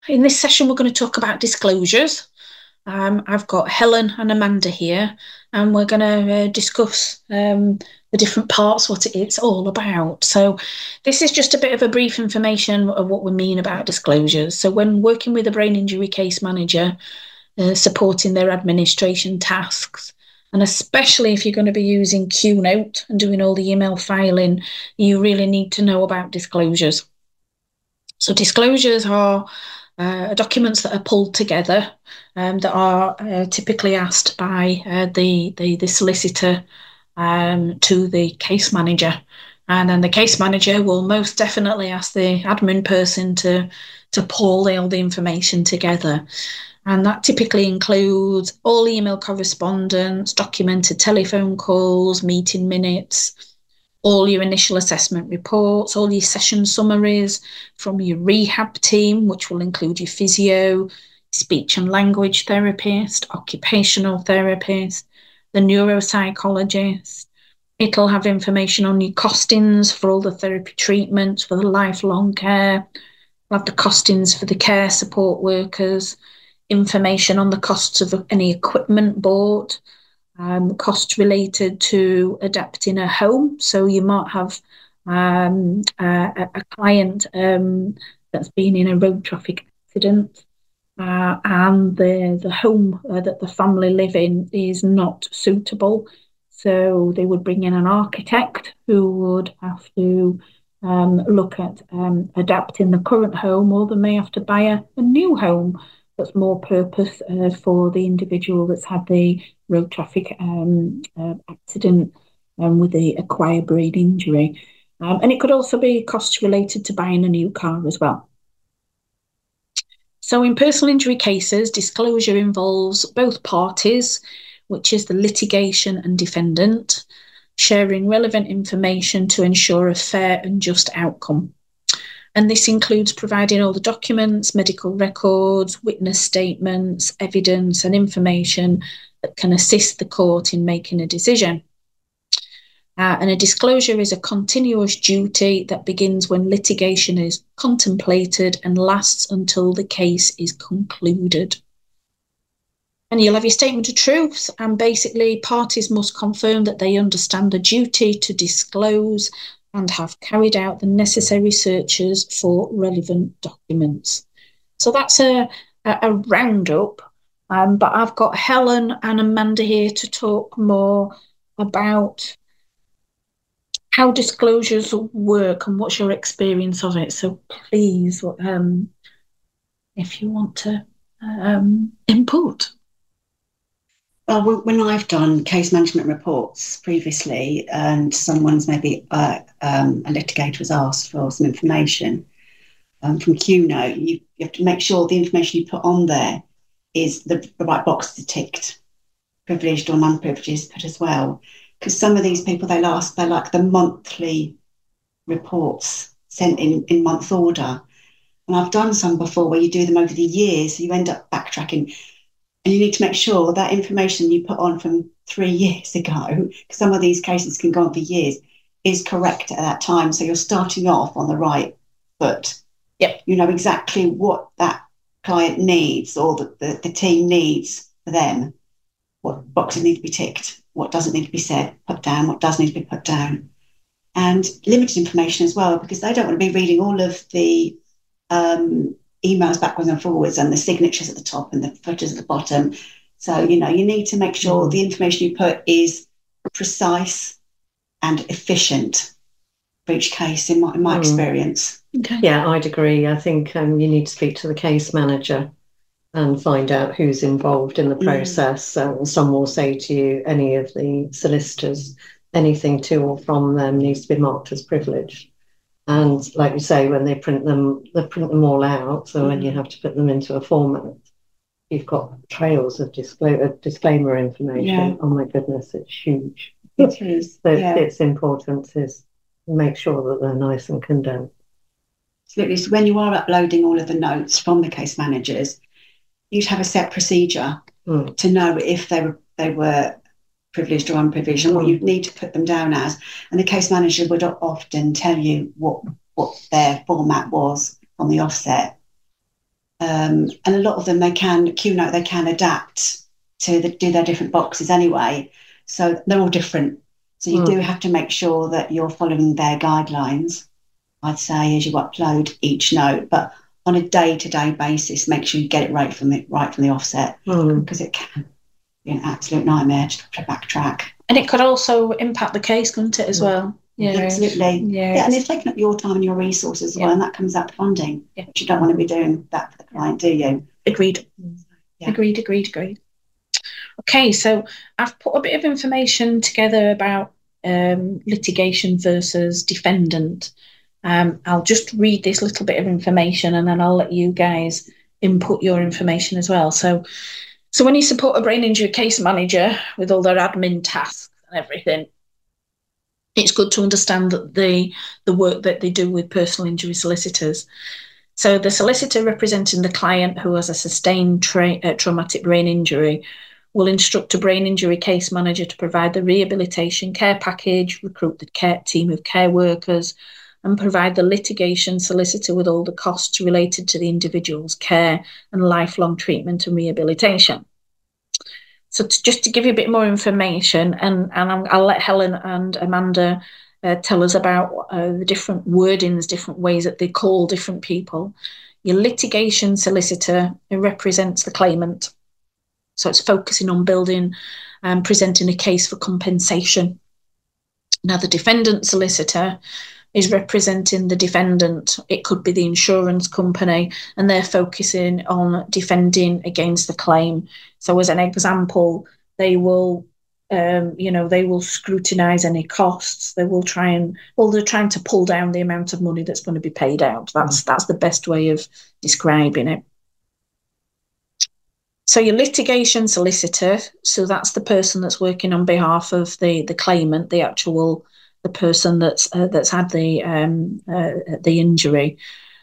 In this session, we're going to talk about disclosures. I've got Helen and Amanda here, and we're going to discuss the different parts, what it's all about. So this is just a bit of a brief information of what we mean about disclosures. So when working with a brain injury case manager, supporting their administration tasks, and especially if you're going to be using QNote and doing all the email filing, you really need to know about disclosures. So disclosures are documents that are pulled together that are typically asked by the solicitor to the case manager. And then the case manager will most definitely ask the admin person to pull all the information together. And that typically includes all email correspondence, documented telephone calls, meeting minutes, all your initial assessment reports, all your session summaries from your rehab team, which will include your physio, speech and language therapist, occupational therapist, the neuropsychologist. It'll have information on your costings for all the therapy treatments, for the lifelong care. We'll have the costings for the care support workers, information on the costs of any equipment bought, costs related to adapting a home. So you might have a client that's been in a road traffic accident and the home that the family live in is not suitable. So they would bring in an architect who would have to look at adapting the current home, or they may have to buy a new home that's more purpose for the individual that's had the road traffic accident with the acquired brain injury. And it could also be costs related to buying a new car as well. So in personal injury cases, disclosure involves both parties, which is the litigation and defendant, sharing relevant information to ensure a fair and just outcome. And this includes providing all the documents, medical records, witness statements, evidence, and information that can assist the court in making a decision. And a disclosure is a continuous duty that begins when litigation is contemplated and lasts until the case is concluded. And you'll have your statement of truth, and basically parties must confirm that they understand the duty to disclose and have carried out the necessary searches for relevant documents. So that's a roundup, but I've got Helen and Amanda here to talk more about how disclosures work and what's your experience of it. So please, if you want to input. Well, when I've done case management reports previously and someone's maybe a litigator has asked for some information from QNote, you have to make sure the information you put on there is the right boxes are ticked, privileged or non-privileged is put as well. Because some of these people, they like the monthly reports sent in month order. And I've done some before where you do them over the years, so you end up backtracking. And you need to make sure that information you put on from 3 years ago, because some of these cases can go on for years, is correct at that time. So you're starting off on the right foot. Yep. You know exactly what that client needs or the team needs for them, what boxes need to be ticked, what doesn't need to be said, put down, what does need to be put down. And limited information as well, because they don't want to be reading all of the emails backwards and forwards and the signatures at the top and the footers at the bottom. So, you need to make sure the information you put is precise and efficient for each case, in my experience. Okay. Yeah, I'd agree. I think you need to speak to the case manager and find out who's involved in the process. Some will say to you, any of the solicitors, anything to or from them needs to be marked as privileged. And like you say, when they print them all out. So when you have to put them into a format, you've got trails of disclaimer information. Yeah. Oh my goodness, it's huge. It is. So it's important to make sure that they're nice and condensed. Absolutely. So when you are uploading all of the notes from the case managers, you'd have a set procedure to know if they were privileged or unprivileged and what you'd need to put them down as. And the case manager would often tell you what their format was on the offset. And a lot of them, Qnote, they can adapt to do their different boxes anyway. So they're all different. So you do have to make sure that you're following their guidelines, I'd say, as you upload each note. But on a day-to-day basis, make sure you get it right from the offset, because it can be an absolute nightmare to backtrack. And it could also impact the case, couldn't it, as well? Yeah, absolutely. Yeah, and it's taking up your time and your resources as well, and that comes out to funding. Yeah. But you don't want to be doing that for the client, do you? Agreed. Yeah. Agreed. Okay, so I've put a bit of information together about litigation versus defendant. I'll just read this little bit of information, and then I'll let you guys input your information as well. So when you support a brain injury case manager with all their admin tasks and everything, it's good to understand that the work that they do with personal injury solicitors. So the solicitor representing the client who has a sustained traumatic brain injury will instruct a brain injury case manager to provide the rehabilitation care package, recruit the team of care workers, and provide the litigation solicitor with all the costs related to the individual's care and lifelong treatment and rehabilitation. So just to give you a bit more information, and I'll let Helen and Amanda tell us about the different wordings, different ways that they call different people. Your litigation solicitor represents the claimant. So it's focusing on building and presenting a case for compensation. Now, the defendant solicitor is representing the defendant. It could be the insurance company, and they're focusing on defending against the claim. So as an example, they will, they will scrutinise any costs. They're trying to pull down the amount of money that's going to be paid out. That's the best way of describing it. So your litigation solicitor, so that's the person that's working on behalf of the claimant, the person that's had the injury.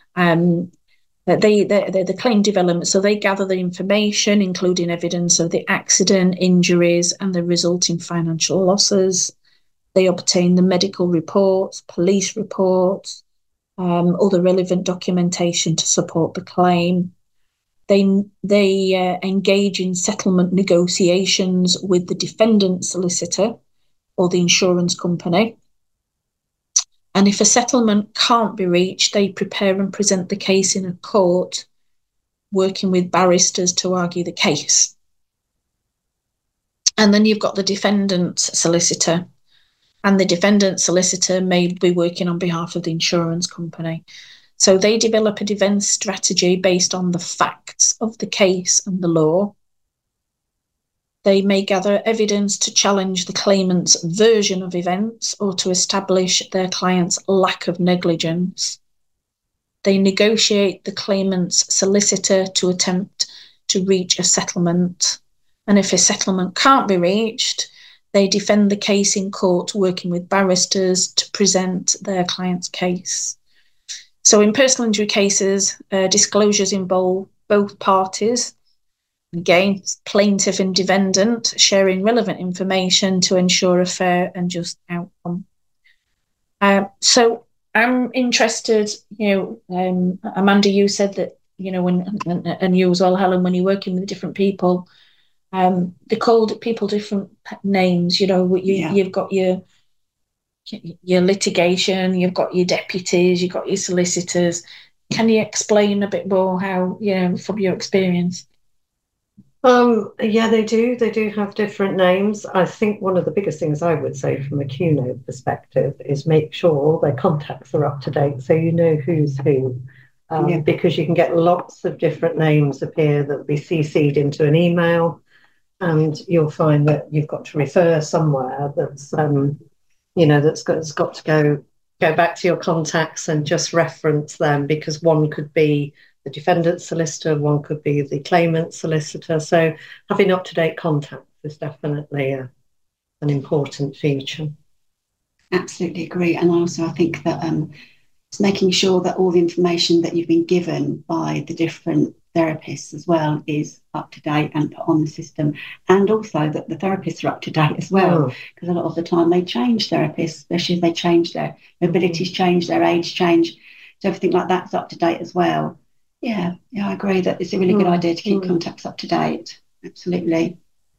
The claim development, so they gather the information, including evidence of the accident, injuries, and the resulting financial losses. They obtain the medical reports, police reports, other relevant documentation to support the claim. They engage in settlement negotiations with the defendant solicitor or the insurance company. And if a settlement can't be reached, they prepare and present the case in a court, working with barristers to argue the case. And then you've got the defendant solicitor, and the defendant solicitor may be working on behalf of the insurance company. So they develop a defence strategy based on the facts of the case and the law. They may gather evidence to challenge the claimant's version of events or to establish their client's lack of negligence. They negotiate the claimant's solicitor to attempt to reach a settlement. And if a settlement can't be reached, they defend the case in court, working with barristers to present their client's case. So in personal injury cases, disclosures involve both parties. Again, plaintiff and defendant sharing relevant information to ensure a fair and just outcome. So I'm interested, Amanda, you said that, and you as well, Helen, when you're working with different people, they called people different names. You've got your litigation, you've got your deputies, you've got your solicitors. Can you explain a bit more how, from your experience? Yeah, they do. They do have different names. I think one of the biggest things I would say from a Qnote perspective is make sure all their contacts are up to date, so you know who's who. Because you can get lots of different names appear that will be CC'd into an email, and you'll find that you've got to refer somewhere that's that's got to go back to your contacts and just reference them, because one could be the defendant's solicitor, one could be the claimant's solicitor. So having up-to-date contacts is definitely an important feature. Absolutely agree. And also I think that it's making sure that all the information that you've been given by the different therapists as well is up to date and put on the system, and also that the therapists are up to date as well, because a lot of the time they change therapists, especially if they change their abilities, change their age, change, so everything like that's up to date as well. Yeah, I agree that it's a really good idea to keep contacts up to date. Absolutely.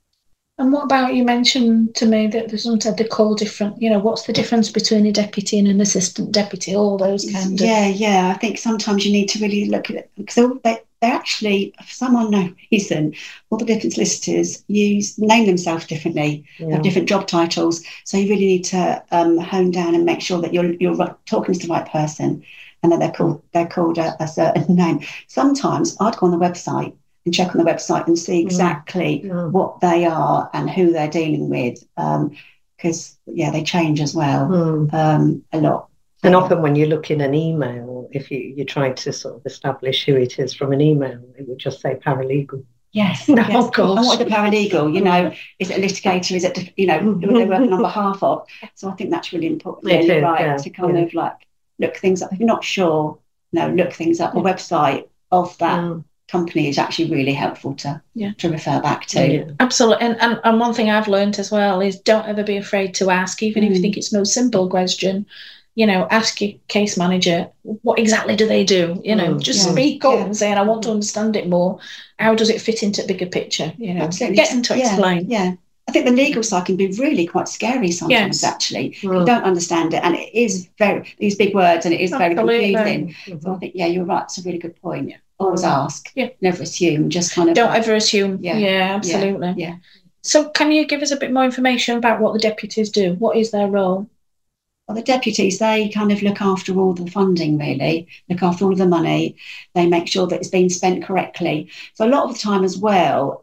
And what about, you mentioned to me that sometimes they call different, what's the difference between a deputy and an assistant deputy, all those kind of... Yeah. I think sometimes you need to really look at it, because they actually, for some unknown reason, all the different solicitors name themselves differently, have different job titles. So you really need to hone down and make sure that you're talking to the right person, and that they're called a certain name. Sometimes I'd go on the website and check on the website and see exactly what they are and who they're dealing with, because they change as well a lot. And often when you look in an email, if you're trying to sort of establish who it is from an email, it would just say paralegal. Yes. Of course. And what is a paralegal? Is it a litigator? Is it, who are they working on behalf of? So I think that's really important. To kind of like look things up. If you're not sure, look things up. The website of that company is actually really helpful to refer back to. Yeah. Absolutely. And one thing I've learned as well is don't ever be afraid to ask, even if you think it's the most simple question. Ask your case manager, what exactly do they do? Just speak up and say, I want to understand it more. How does it fit into the bigger picture? Absolutely. Get them to explain. Yeah. I think the legal side can be really quite scary sometimes, actually. You don't understand it, and it is these big words, and it is very confusing. So I think, you're right. It's a really good point. Yeah. Always ask. Yeah. Never assume. Just kind of don't ever assume. Yeah, absolutely. Yeah. So can you give us a bit more information about what the deputies do? What is their role? Well, the deputies, they kind of look after all the funding, really, look after all of the money. They make sure that it's being spent correctly. So a lot of the time as well,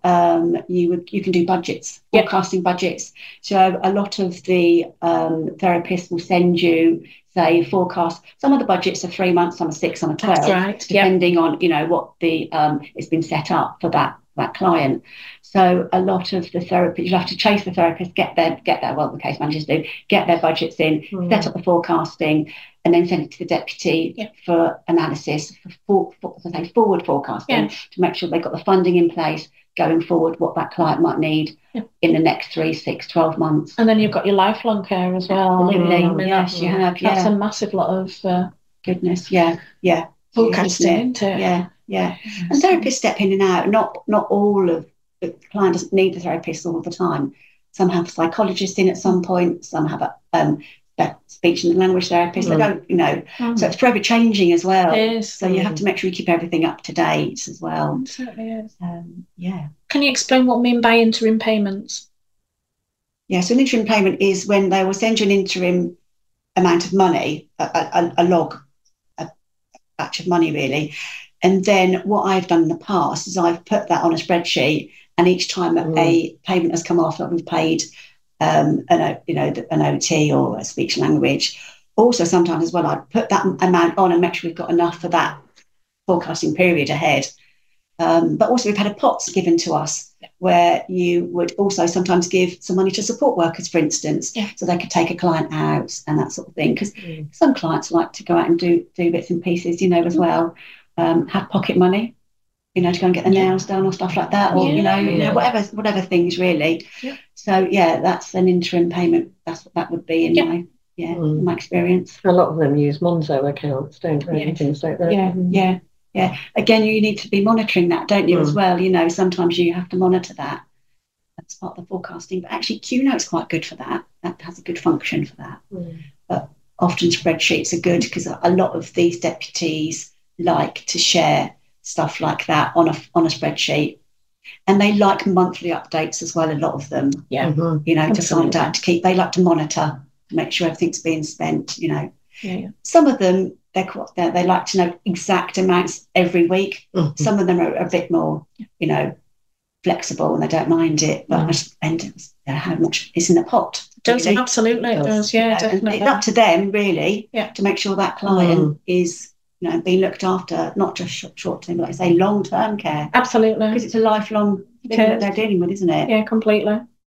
you can do budgets, forecasting budgets. So a lot of the therapists will send you, say, forecast. Some of the budgets are 3 months, some are 6, some are 12. That's right. Depending on, what the it's been set up for that client. So a lot of the therapy, you have to chase the therapist, get their the case managers do, get their budgets in, set up the forecasting, and then send it to the deputy for analysis, for forward forecasting, to make sure they've got the funding in place going forward, what that client might need in the next 3, 6, 12 months. And then you've got your lifelong care as well. Absolutely. Yes, you have. That's a massive lot of goodness. Yeah. Forecasting. Yeah. And therapists step in and out. Not all of the client doesn't need the therapist all the time. Some have psychologists in at some point. Some have a speech and language therapist. They don't, so it's forever changing as well. It is. So you have to make sure you keep everything up to date as well. It certainly is. Can you explain what I mean by interim payments? Yeah, so an interim payment is when they will send you an interim amount of money, a batch of money really. And then what I've done in the past is I've put that on a spreadsheet, and each time a payment has come off, like we've paid an OT or a speech language. Also, sometimes as well, I'd put that amount on and make sure we've got enough for that forecasting period ahead. But also we've had a pots given to us where you would also sometimes give some money to support workers, for instance, so they could take a client out and that sort of thing. Because some clients like to go out and do bits and pieces, as well. Have pocket money, to go and get the nails done or stuff like that, or whatever things really. So that's an interim payment. That's what that would be in my experience. A lot of them use Monzo accounts, don't they? And things like that. Yeah. Again, you need to be monitoring that, don't you, as well? Sometimes you have to monitor that. That's part of the forecasting. But actually, QNote's quite good for that. That has a good function for that. But often spreadsheets are good because a lot of these deputies like to share stuff like that on a spreadsheet, and they like monthly updates as well. A lot of them, to find out, they like to monitor, to make sure everything's being spent. Some of them they like to know exact amounts every week. Some of them are a bit more, flexible, and they don't mind it, but it depends how much is in the pot. Absolutely, it does. Yeah, definitely. It's up to them really to make sure that client is being looked after, not just short term, but like I say, long term care. Absolutely. Because it's a lifelong thing that they're dealing with, isn't it? Yeah, completely.